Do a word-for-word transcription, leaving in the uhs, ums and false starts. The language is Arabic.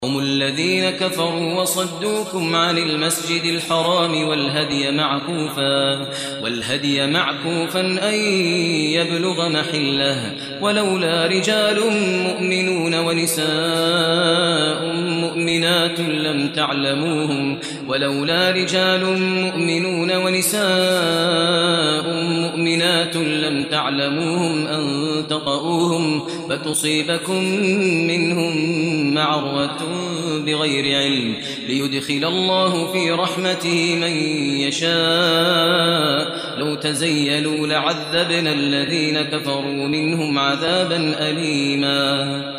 هم الذين كفروا وصدوكم عن المسجد الحرام والهدي معكوفا والهدي معكوفا أن يبلغ محله ولولا رجال مؤمنون ونساء مؤمنات لم تعلموهم ولولا رجال مؤمنون ونساء مؤمنات لم تعلموهم أن تطؤوهم فتصيبكم منهم معرة بغير علم ليدخل الله في رحمته من يشاء لو تزيلوا لعذبنا الذين كفروا منهم عذابا أليما.